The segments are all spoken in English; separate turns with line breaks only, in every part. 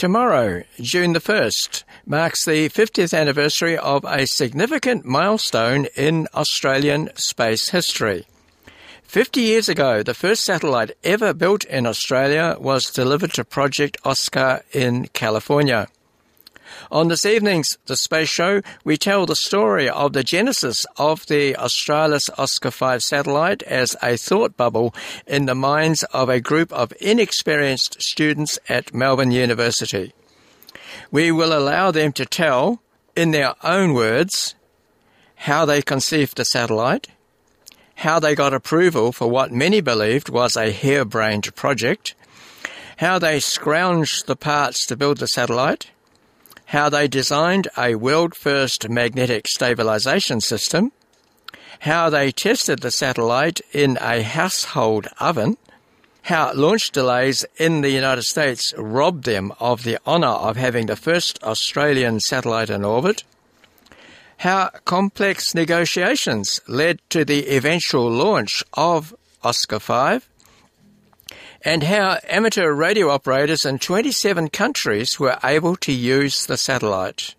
Tomorrow, June the 1st, marks the 50th anniversary of a significant milestone in Australian space history. 50 years ago, the first satellite ever built in Australia was delivered to Project Oscar in California. On this evening's The Space Show, we tell the story of the genesis of the Australis Oscar V satellite as a thought bubble in the minds of a group of inexperienced students at Melbourne University. We will allow them to tell, in their own words, how they conceived the satellite, how they got approval for what many believed was a harebrained project, how they scrounged the parts to build the satellite, how they designed a world-first magnetic stabilization system, how they tested the satellite in a household oven, how launch delays in the United States robbed them of the honour of having the first Australian satellite in orbit, how complex negotiations led to the eventual launch of Oscar V, and how amateur radio operators in 27 countries were able to use the satellite.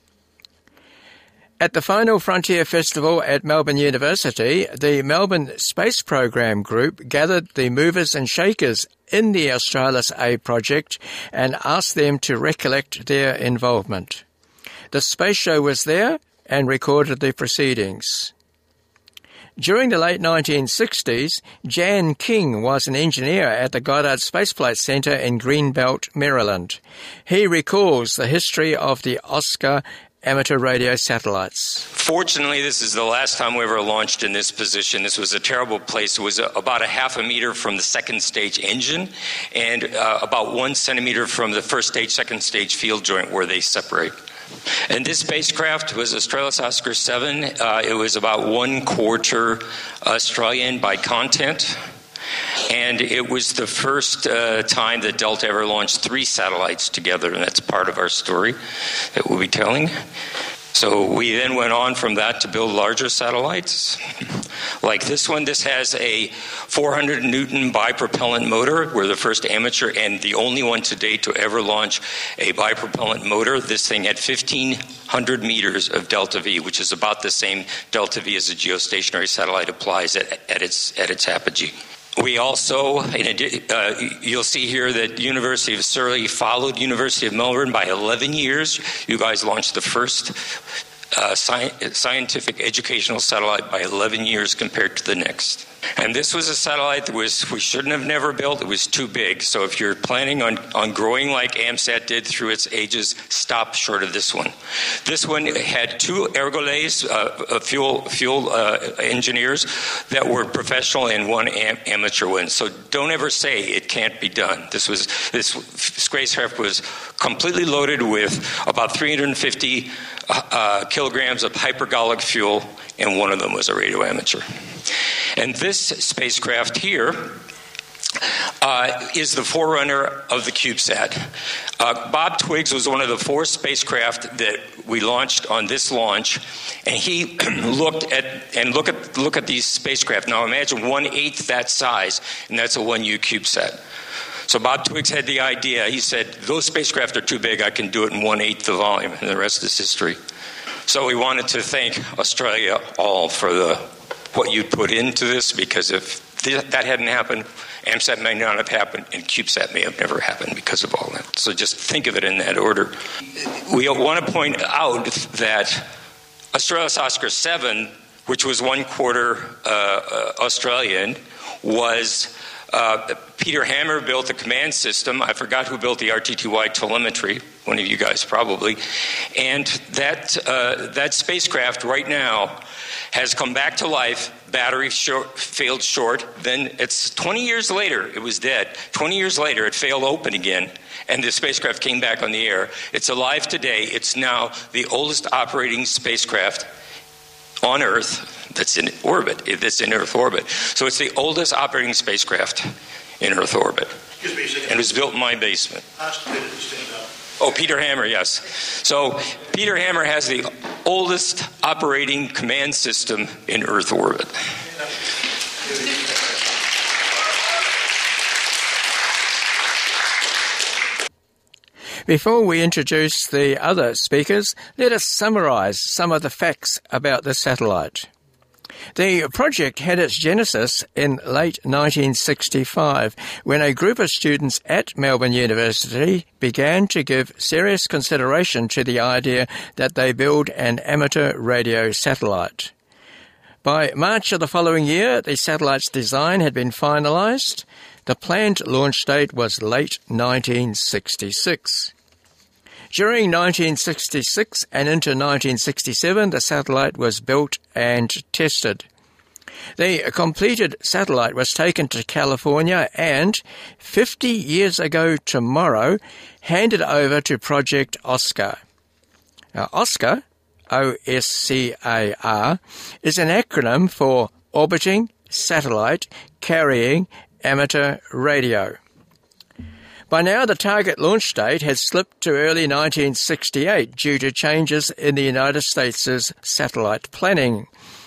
At the Final Frontier Festival at Melbourne University, the Melbourne Space Program Group gathered the movers and shakers in the Australis A project and asked them to recollect their involvement. The Space Show was there and recorded the proceedings. During the late 1960s, Jan King was an engineer at the Goddard Space Flight Center in Greenbelt, Maryland. He recalls the history of the Oscar amateur radio satellites.
Fortunately, this is the last time we ever launched in this position. This was a terrible place. It was about a half a meter from the second stage engine and about 1 centimeter from the first stage, second stage field joint where they separate. And this spacecraft was Australis Oscar 7. It was about 1/4 Australian by content. And it was the first time that Delta ever launched 3 satellites together, and that's part of our story that we'll be telling. So we then went on from that to build larger satellites. Like this one, this has a 400 Newton bipropellant motor. We're the first amateur and the only one to date to ever launch a bipropellant motor. This thing had 1,500 meters of delta V, which is about the same delta V as a geostationary satellite applies at its apogee. We also, you'll see here that University of Surrey followed University of Melbourne by 11 years. You guys launched the first scientific educational satellite by 11 years compared to the next. And this was a satellite that we shouldn't have never built. It was too big. So if you're planning on growing like AMSAT did through its ages, stop short of this one. This one had 2 Ergoles, fuel engineers that were professional and 1 amateur one. So don't ever say it can't be done. This spacecraft was completely loaded with about 350 kilograms of hypergolic fuel, and one of them was a radio amateur. And this spacecraft here is the forerunner of the CubeSat. Bob Twiggs was one of the 4 spacecraft that we launched on this launch, and he look at these spacecraft. Now imagine 1/8 that size, and that's a 1U CubeSat. So Bob Twiggs had the idea. He said, those spacecraft are too big, I can do it in 1/8 the volume, and the rest is history. So we wanted to thank Australia all for what you put into this, because if that hadn't happened, AMSAT may not have happened, and CubeSat may have never happened because of all that. So just think of it in that order. We want to point out that Australis Oscar 7, which was 1/4 Australian, was Peter Hammer built the command system. I forgot who built the RTTY telemetry. One of you guys probably. And that spacecraft right now has come back to life. Battery failed short. Then it's 20 years later, it was dead. 20 years later, it failed open again, and the spacecraft came back on the air. It's alive today. It's now the oldest operating spacecraft on Earth that's in orbit, that's in Earth orbit. So it's the oldest operating spacecraft in Earth orbit. And it was built in my basement. Oh, Peter Hammer, yes. So Peter Hammer has the oldest operating command system in Earth orbit.
Before we introduce the other speakers, let us summarize some of the facts about the satellite. The project had its genesis in late 1965 when a group of students at Melbourne University began to give serious consideration to the idea that they build an amateur radio satellite. By March of the following year, the satellite's design had been finalised. The planned launch date was late 1966. During 1966 and into 1967, the satellite was built and tested. The completed satellite was taken to California and, 50 years ago tomorrow, handed over to Project Oscar. Now, Oscar, OSCAR, is an acronym for Orbiting Satellite Carrying Amateur Radio. By now, the target launch date had slipped to early 1968 due to changes in the United States' satellite planning.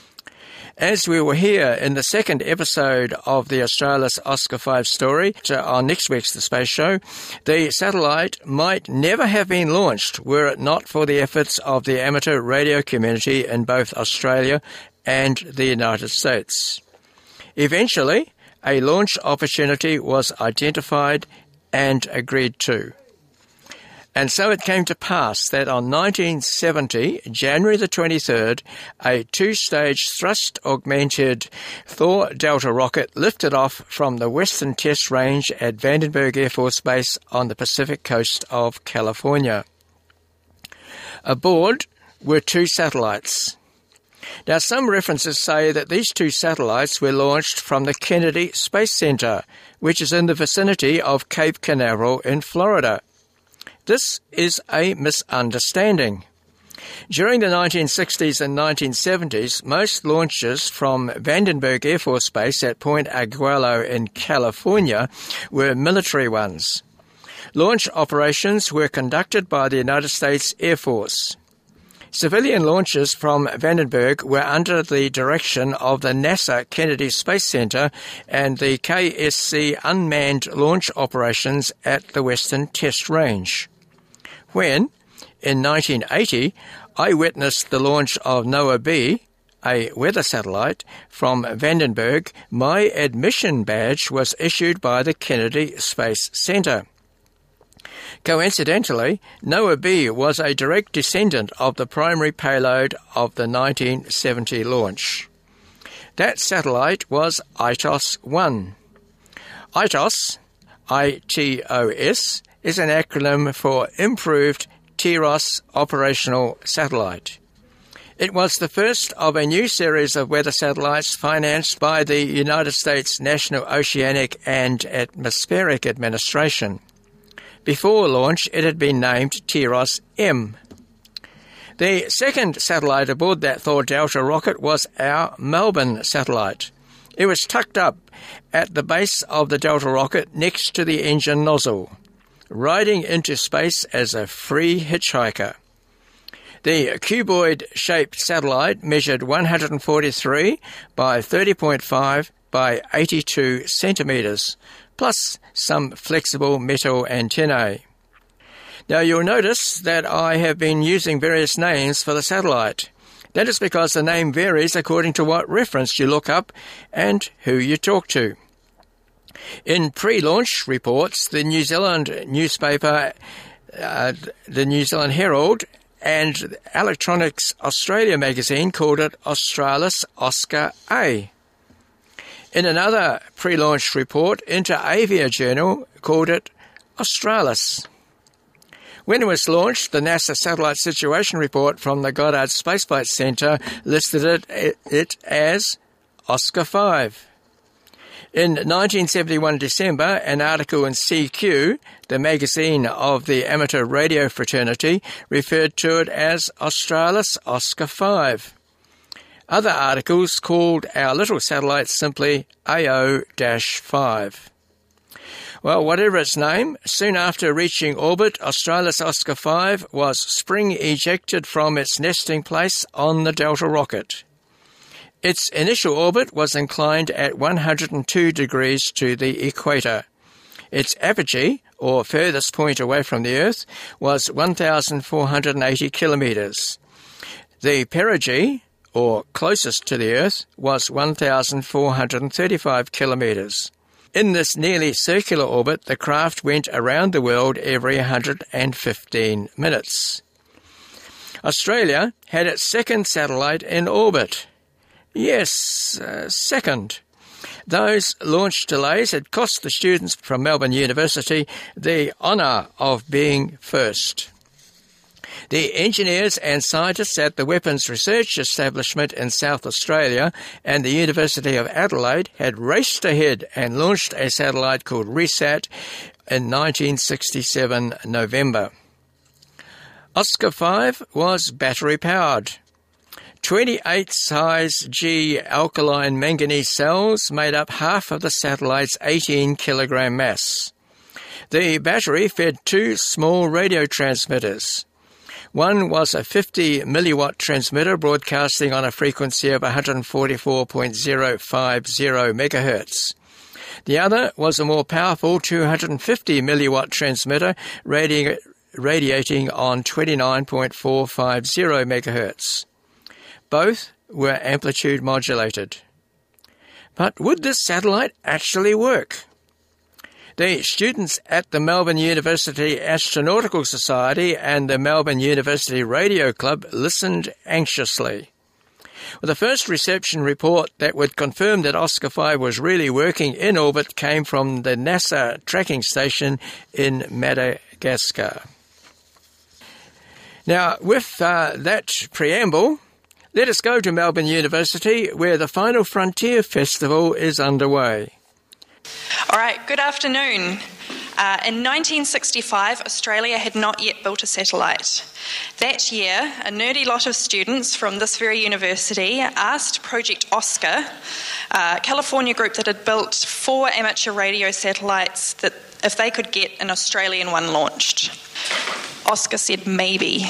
As we will hear in the second episode of the Australis Oscar 5 story on next week's The Space Show, the satellite might never have been launched were it not for the efforts of the amateur radio community in both Australia and the United States. Eventually, a launch opportunity was identified and agreed to. And so it came to pass that on 1970, January the 23rd, a two-stage thrust-augmented Thor Delta rocket lifted off from the Western Test Range at Vandenberg Air Force Base on the Pacific coast of California. Aboard were two satellites. Now, some references say that these two satellites were launched from the Kennedy Space Center, which is in the vicinity of Cape Canaveral in Florida. This is a misunderstanding. During the 1960s and 1970s, most launches from Vandenberg Air Force Base at Point Aguilo in California were military ones. Launch operations were conducted by the United States Air Force. Civilian launches from Vandenberg were under the direction of the NASA Kennedy Space Center and the KSC unmanned launch operations at the Western Test Range. When, in 1980, I witnessed the launch of NOAA-B, a weather satellite, from Vandenberg, my admission badge was issued by the Kennedy Space Center. Coincidentally, NOAA-B was a direct descendant of the primary payload of the 1970 launch. That satellite was ITOS-1. ITOS, ITOS, is an acronym for Improved TIROS Operational Satellite. It was the first of a new series of weather satellites financed by the United States National Oceanic and Atmospheric Administration. Before launch, it had been named TIROS-M. The second satellite aboard that Thor Delta rocket was our Melbourne satellite. It was tucked up at the base of the Delta rocket next to the engine nozzle, riding into space as a free hitchhiker. The cuboid-shaped satellite measured 143 by 30.5 by 82 centimetres, plus some flexible metal antennae. Now, you'll notice that I have been using various names for the satellite. That is because the name varies according to what reference you look up and who you talk to. In pre-launch reports, the New Zealand newspaper, the New Zealand Herald, and Electronics Australia magazine called it Australis Oscar A. In another pre-launch report, Inter-Avia Journal called it Australis. When it was launched, the NASA Satellite Situation Report from the Goddard Space Flight Center listed it as Oscar 5. In 1971 December, an article in CQ, the magazine of the amateur radio fraternity, referred to it as Australis Oscar 5. Other articles called our little satellite simply AO-5. Well, whatever its name, soon after reaching orbit, Australis Oscar 5 was spring ejected from its nesting place on the Delta rocket. Its initial orbit was inclined at 102 degrees to the equator. Its apogee, or furthest point away from the Earth, was 1,480 kilometres. The perigee, or closest to the Earth, was 1,435 kilometres. In this nearly circular orbit, the craft went around the world every 115 minutes. Australia had its second satellite in orbit. Yes, second. Those launch delays had cost the students from Melbourne University the honour of being first. The engineers and scientists at the Weapons Research Establishment in South Australia and the University of Adelaide had raced ahead and launched a satellite called RESAT in 1967 November. Oscar 5 was battery-powered. 28 size G alkaline manganese cells made up half of the satellite's 18-kilogram mass. The battery fed two small radio transmitters. One was a 50 milliwatt transmitter broadcasting on a frequency of 144.050 megahertz. The other was a more powerful 250 milliwatt transmitter radiating on 29.450 megahertz. Both were amplitude modulated. But would this satellite actually work? The students at the Melbourne University Astronautical Society and the Melbourne University Radio Club listened anxiously. Well, the first reception report that would confirm that Oscar 5 was really working in orbit came from the NASA tracking station in Madagascar. Now, with that preamble, let us go to Melbourne University, where the Final Frontier Festival is underway.
All right, good afternoon. In 1965, Australia had not yet built a satellite. That year, a nerdy lot of students from this very university asked Project Oscar, a California group that had built 4 amateur radio satellites, that if they could get an Australian one launched. Oscar said maybe.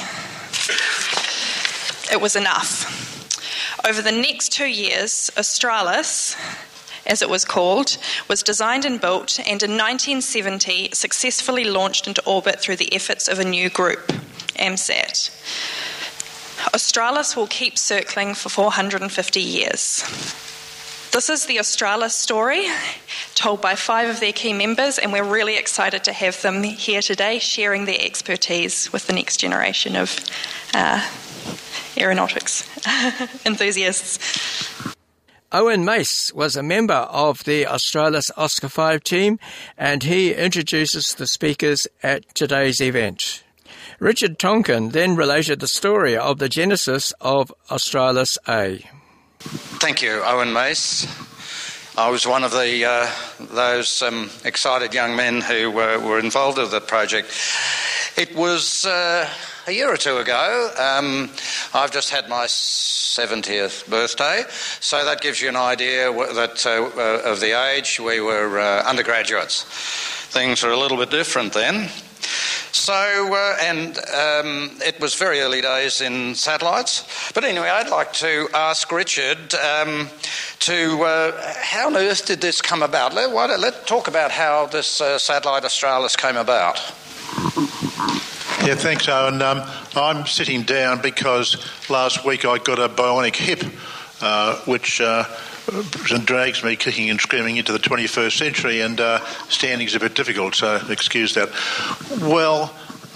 It was enough. Over the next 2 years, Australis, as it was called, was designed and built, and in 1970 successfully launched into orbit through the efforts of a new group, AMSAT. Australis will keep circling for 450 years. This is the Australis story, told by 5 of their key members, and we're really excited to have them here today, sharing their expertise with the next generation of aeronautics enthusiasts.
Owen Mace was a member of the Australis Oscar 5 team, and he introduces the speakers at today's event. Richard Tonkin then related the story of the genesis of Australis A.
Thank you, Owen Mace. I was one of those excited young men who were involved with the project. It was a year or two ago. I've just had my 70th birthday, so that gives you an idea that of the age. We were undergraduates. Things were a little bit different then. So, it was very early days in satellites. But anyway, I'd like to ask Richard how on earth did this come about? Let's talk about how this satellite Australis came about.
Yeah, thanks, Owen. I'm sitting down because last week I got a bionic hip, which drags me kicking and screaming into the 21st century, and standing's a bit difficult, so excuse that. Well,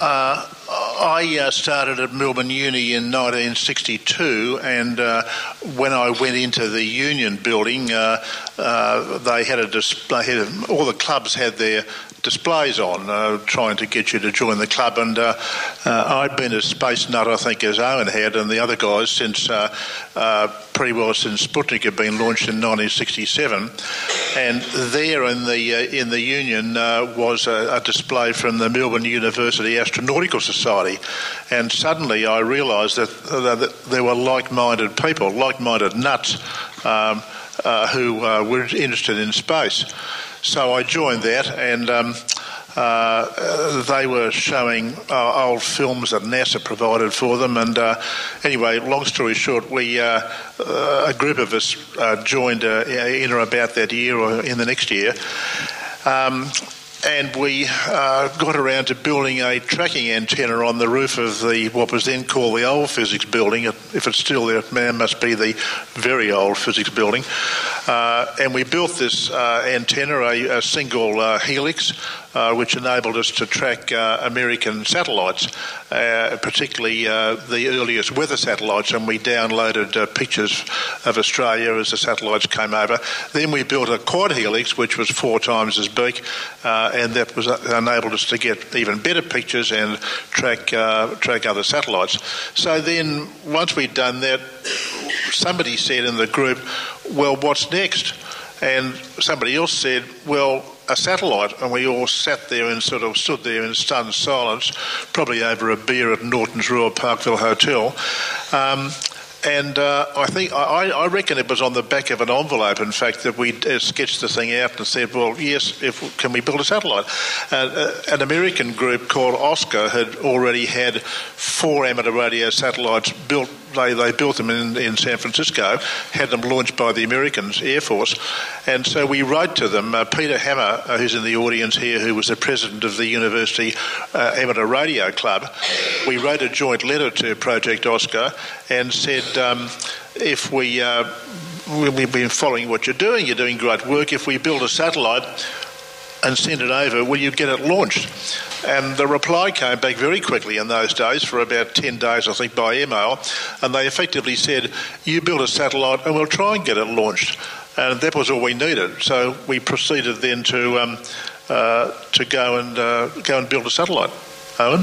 I started at Melbourne Uni in 1962, and when I went into the Union building, they had a display. All the clubs had their displays on, trying to get you to join the club, and I'd been a space nut, I think, as Owen had, and the other guys since pretty well since Sputnik had been launched in 1967. And there in the Union was a display from the Melbourne University Astronautical Society, and suddenly I realised that there were like-minded people, like-minded nuts, who were interested in space. So I joined that, and they were showing old films that NASA provided for them. And anyway, long story short, a group of us joined in or about that year or in the next year. And we got around to building a tracking antenna on the roof of what was then called the old physics building. If it's still there, it must be the very old physics building. And we built this antenna, a single helix, which enabled us to track American satellites, particularly the earliest weather satellites, and we downloaded pictures of Australia as the satellites came over. Then we built a quad helix, which was 4 times as big, and that enabled us to get even better pictures and track other satellites. So then, once we'd done that, somebody said in the group, well, what's next? And somebody else said, well, a satellite. And we all sat there and sort of stood there in stunned silence, probably over a beer at Norton's Royal Parkville Hotel. I reckon it was on the back of an envelope, in fact, that we sketched the thing out and said, well, yes, can we build a satellite? An American group called Oscar had already had 4 amateur radio satellites built. They built them in San Francisco, had them launched by the American Air Force, and so we wrote to them. Peter Hammer, who's in the audience here, who was the president of the University Amateur Radio Club, we wrote a joint letter to Project Oscar and said, we've been following what you're doing great work. If we build a satellite and send it over, will you get it launched? And the reply came back very quickly in those days, for about 10 days, I think, by email, and they effectively said, you build a satellite and we'll try and get it launched. And that was all we needed. So we proceeded then to go and build a satellite. Owen?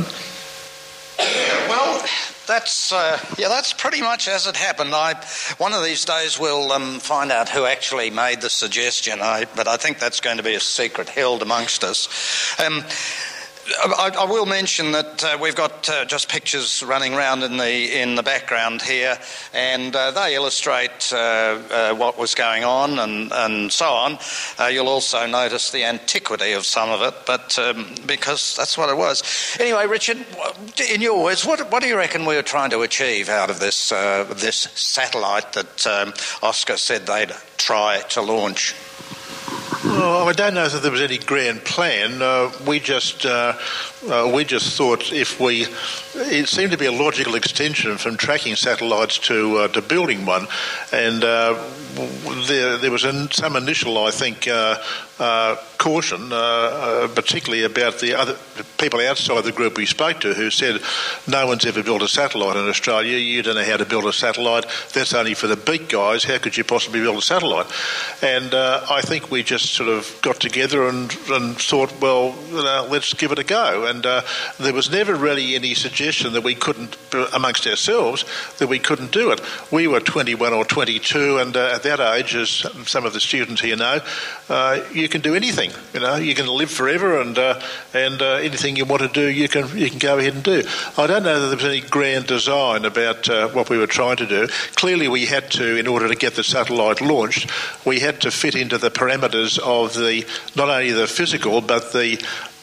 Well, that's pretty much as it happened. One of these days we'll find out who actually made the suggestion, but I think that's going to be a secret held amongst us. I will mention that we've got just pictures running around in the background here, and they illustrate what was going on and so on. You'll also notice the antiquity of some of it, but because that's what it was. Anyway, Richard, in your words, what do you reckon we were trying to achieve out of this satellite that Oscar said they'd try to launch?
Well, I don't know that there was any grand plan. We just thought it seemed to be a logical extension from tracking satellites to building one, and there was some initial, I think, caution, particularly about the other people outside the group we spoke to, who said, no one's ever built a satellite in Australia, you don't know how to build a satellite, that's only for the big guys, how could you possibly build a satellite? And I think we just sort of got together and thought, well, let's give it a go. And there was never really any suggestion that we couldn't, amongst ourselves, that we couldn't do it. We were 21 or 22, and at that age, as some of the students here know, you can do anything. You can live forever, and anything you want to do, you can go ahead and do. I don't know that there was any grand design about what we were trying to do. Clearly, we had to, in order to get the satellite launched, we had to fit into the parameters of not only the physical but the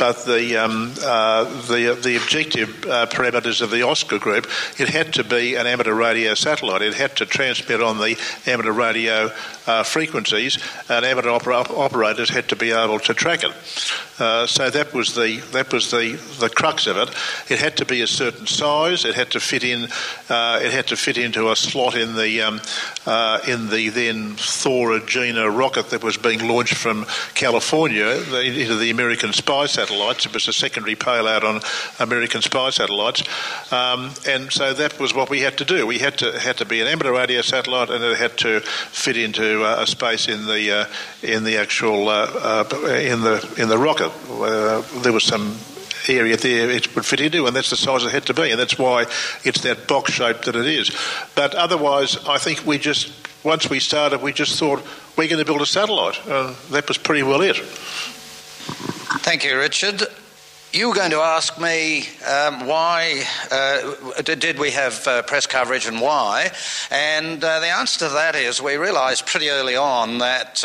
objective parameters of the Oscar group. It had to be an amateur radio satellite. It had to transmit on the amateur radio frequencies, and amateur operators had to be able to track it. So that was the crux of it. It had to be a certain size. It had to fit in. It had to fit into a slot in the then Thor Agena rocket that was being launched from California into the American spy satellites. It was a secondary payload on American spy satellites, and so that was what we had to do. We had to be an amateur radio satellite, and it had to fit into a space in the actual in the rocket. There was some area there it would fit into, and that's the size it had to be, and that's why it's that box shape that it is. But otherwise, I think once we started, we just thought we're going to build a satellite. That was pretty well it.
Thank you, Richard. You were going to ask me why did we have press coverage and why, and the answer to that is we realised pretty early on that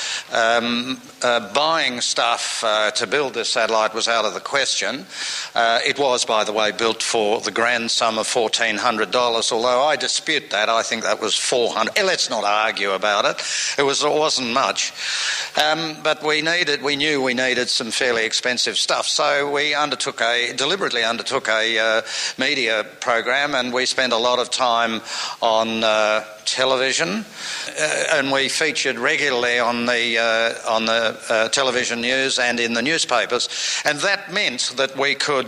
buying stuff to build this satellite was out of the question. It was, by the way, built for the grand sum of $1,400, although I dispute that. I think that was $400. Let's not argue about it. It wasn't much, but we knew we needed some fairly expensive stuff, so we deliberately undertook a media program, and we spent a lot of time on television, and we featured regularly on the television news and in the newspapers, and that meant that we could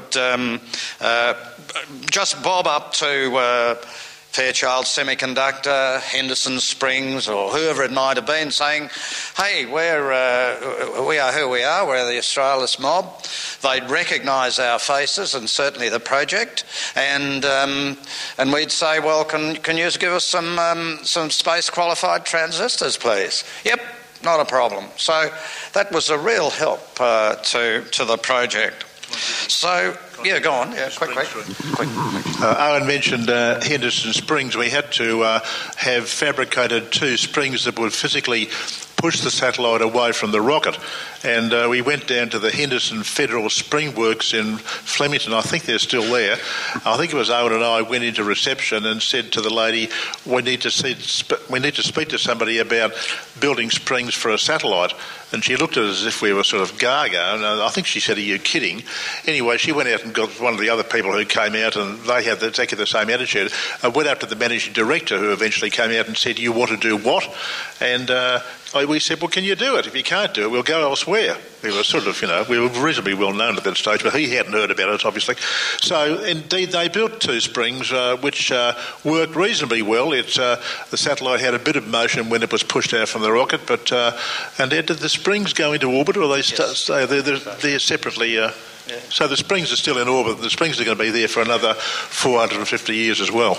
just bob up to Fairchild Semiconductor, Henderson Springs, or whoever it might have been, saying, hey, we are who we are, we're the Australis mob. They'd recognise our faces and certainly the project, and we'd say, well, can you give us some space-qualified transistors, please? Yep, not a problem. So that was a real help to the project. So, yeah, go on. Yeah, quick.
Owen mentioned Henderson Springs. We had to have fabricated 2 springs that would physically push the satellite away from the rocket. And we went down to the Henderson Federal Spring Works in Flemington. I think they're still there. I think it was Owen and I went into reception and said to the lady, we need to speak to somebody about building springs for a satellite. And she looked at us as if we were sort of gaga. And I think she said, are you kidding? Anyway, she went out and got one of the other people who came out, and they had exactly the same attitude. I went up to the managing director, who eventually came out and said, you want to do what? And we said, well, can you do it? If you can't do it, we'll go elsewhere. We were sort of, we were reasonably well known at that stage, but he hadn't heard about it, obviously. So, indeed, they built 2 springs, which worked reasonably well. The satellite had a bit of motion when it was pushed out from the rocket, but and did the springs go into orbit, or they stay they're separately? Yeah. So the springs are still in orbit. The springs are going to be there for another 450 years as well.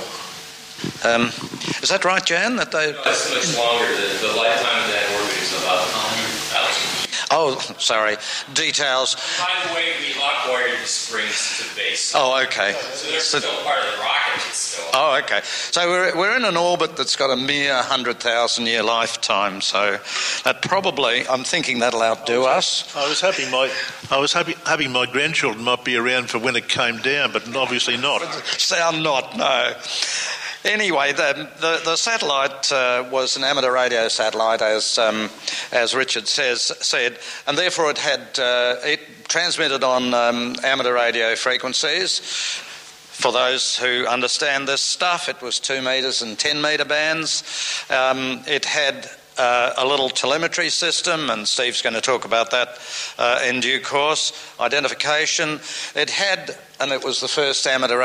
Is that right, Jan?
That's much longer. The lifetime of that orbit is about 100,000.
Oh, sorry. Details.
By the way, we lock-wired the springs to the base.
Oh, okay.
So they're still part of the rocket. Still.
Oh, okay. So we're in an orbit that's got a mere 100,000-year lifetime. So that probably, I'm thinking that'll outdo us.
I was hoping my grandchildren might be around for when it came down, but obviously not.
Sound not, no. Anyway, the satellite was an amateur radio satellite, as Richard said, and therefore it transmitted on amateur radio frequencies. For those who understand this stuff, it was 2 metres and 10 metre bands. It had a little telemetry system, and Steve's going to talk about that in due course. Identification. It had, and it was the first amateur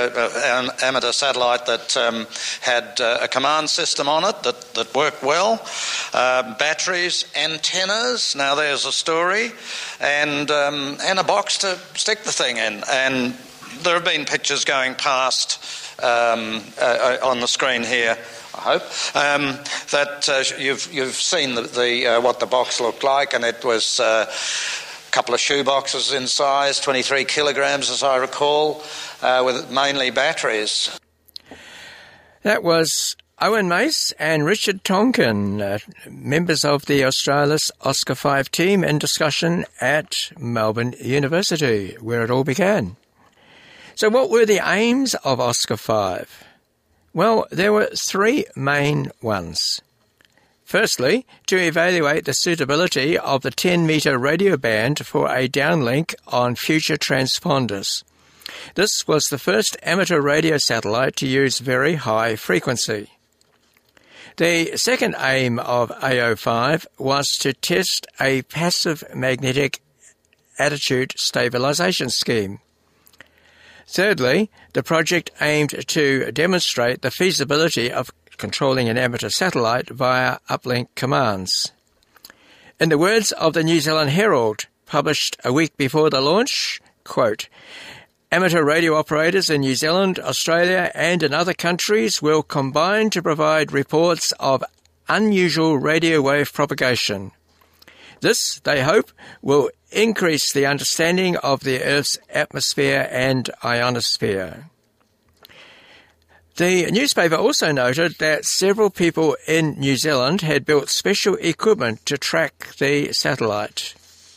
satellite that had a command system on it that worked well. Batteries, antennas. Now there's a story, and a box to stick the thing in. And there have been pictures going past on the screen here, I hope, that you've seen what the box looked like, and it was a couple of shoe boxes in size, 23 kilograms as I recall, with mainly batteries.
That was Owen Mace and Richard Tonkin, members of the Australis Oscar 5 team, in discussion at Melbourne University, where it all began. So what were the aims of Oscar 5? Well, there were 3 main ones. Firstly, to evaluate the suitability of the 10-metre radio band for a downlink on future transponders. This was the first amateur radio satellite to use very high frequency. The second aim of AO5 was to test a passive magnetic attitude stabilisation scheme. Thirdly, the project aimed to demonstrate the feasibility of controlling an amateur satellite via uplink commands. In the words of the New Zealand Herald, published a week before the launch, quote, "Amateur radio operators in New Zealand, Australia and in other countries will combine to provide reports of unusual radio wave propagation. This, they hope, will increase the understanding of the Earth's atmosphere and ionosphere. The newspaper also noted that several people in New Zealand had built special equipment to track the satellite.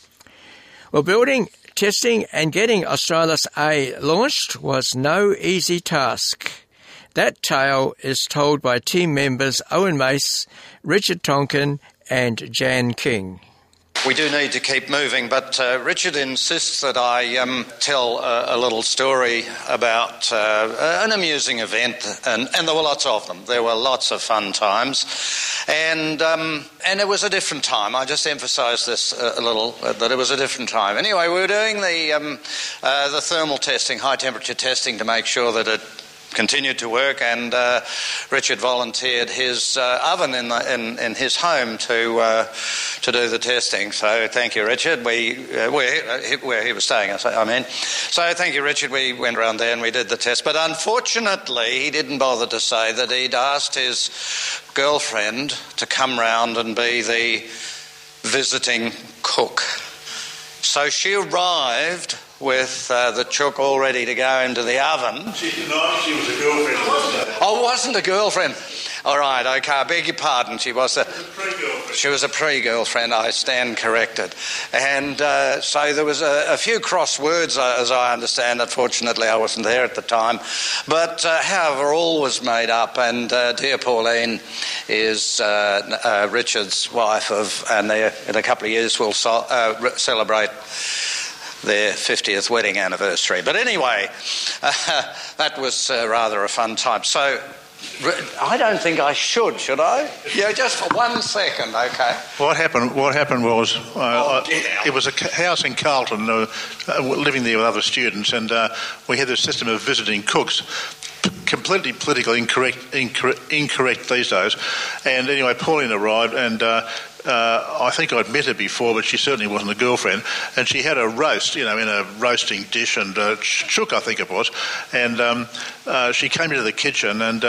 Well, building, testing and getting Australis A launched was no easy task. That tale is told by team members Owen Mace, Richard Tonkin and Jan King.
We do need to keep moving, but Richard insists that I tell a little story about an amusing event, and there were lots of them. There were lots of fun times, and it was a different time. I just emphasise this a little, that it was a different time. Anyway, we were doing the thermal testing, high temperature testing, to make sure that it continued to work, and Richard volunteered his oven in his home to do the testing. So thank you, Richard. Where he was staying, I mean. So thank you, Richard. We went around there and we did the test. But unfortunately, he didn't bother to say that he'd asked his girlfriend to come round and be the visiting cook. So she arrived with the chook all ready to go into the oven.
She denied she was a girlfriend.
Oh, wasn't a girlfriend. All right, okay, I beg your pardon. She was a pre-girlfriend. I stand corrected. And so there was a few cross words, as I understand. Unfortunately, I wasn't there at the time. But however, all was made up, and dear Pauline is Richard's wife, and in a couple of years we'll celebrate their 50th wedding anniversary. But anyway, that was rather a fun time. So I don't think I should I? Yeah, just for 1 second, okay.
What happened was it was a house in Carlton, living there with other students, and we had this system of visiting cooks. Completely politically incorrect these days. And anyway, Pauline arrived, and I think I'd met her before, but she certainly wasn't a girlfriend. And she had a roast, in a roasting dish, and chook, I think it was. And she came into the kitchen, and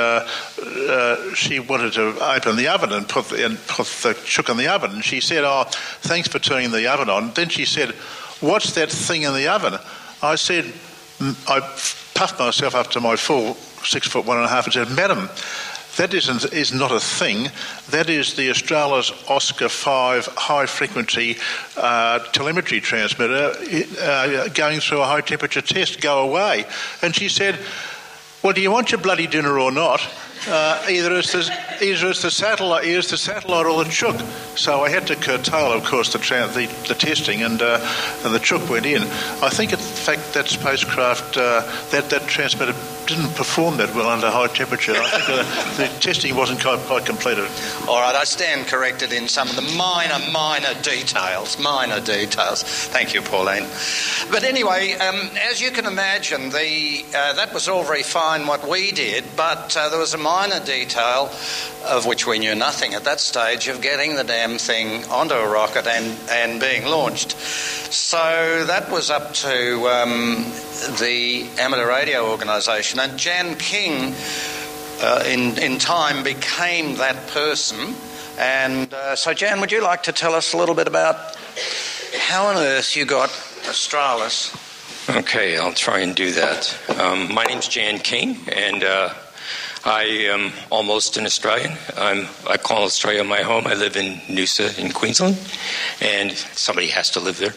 she wanted to open the oven and put the chook in the oven. And she said, "Oh, thanks for turning the oven on." Then she said, "What's that thing in the oven?" I said, I puffed myself up to my full 6'1.5" and said, "Madam, that is not a thing. That is the Australis Oscar 5 high-frequency telemetry transmitter going through a high-temperature test. Go away." And she said, "Well, do you want your bloody dinner or not? Either it's the satellite or the chook." So I had to curtail, of course, the testing, and the chook went in. I think, in fact, that spacecraft, that transmitter didn't perform that well under high temperature. I think the testing wasn't quite completed.
All right, I stand corrected in some of the minor details. Thank you, Pauline. But anyway, as you can imagine, that was all very fine what we did, but there was a minor detail of which we knew nothing at that stage, of getting the damn thing onto a rocket and being launched. So that was up to the Amateur Radio Organisation, and Jan King in time became that person. And so Jan, would you like to tell us a little bit about how on earth you got Australis?
Okay, I'll try and do that. My name's Jan King, and I am almost an Australian. I call Australia my home. I live in Noosa in Queensland, and somebody has to live there.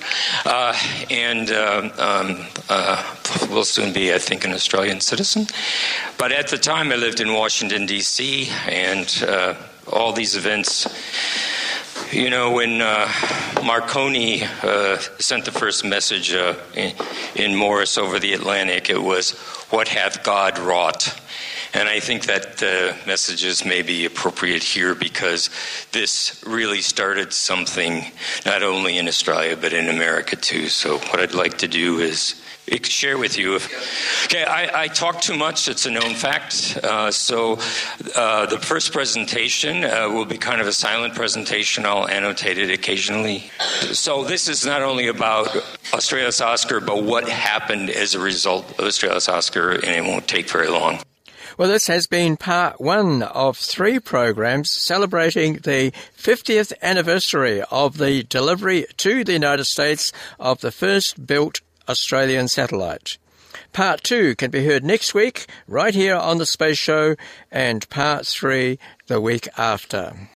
Will soon be, I think, an Australian citizen. But at the time, I lived in Washington, D.C., and all these events. When Marconi sent the first message in Morse over the Atlantic, it was, "What hath God wrought?" And I think that the messages may be appropriate here, because this really started something not only in Australia but in America too. So what I'd like to do is share with you. Okay, I talk too much. It's a known fact. So the first presentation will be kind of a silent presentation. I'll annotate it occasionally. So this is not only about Australis Oscar, but what happened as a result of Australis Oscar, and it won't take very long.
Well, this has been part one of 3 programs celebrating the 50th anniversary of the delivery to the United States of the first built Australian satellite. Part 2 can be heard next week, right here on The Space Show, and Part 3 the week after.